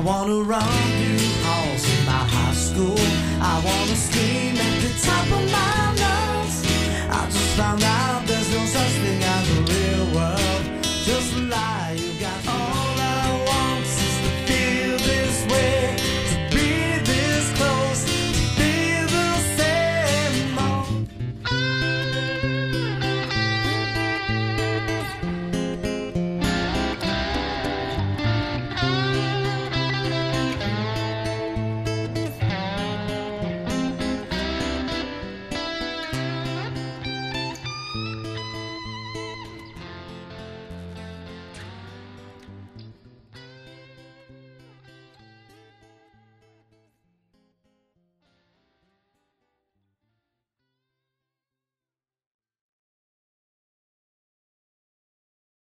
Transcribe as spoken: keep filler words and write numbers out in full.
wanna run through halls in my high school. I wanna scream at the top of my lungs. I just found out there's no such thing as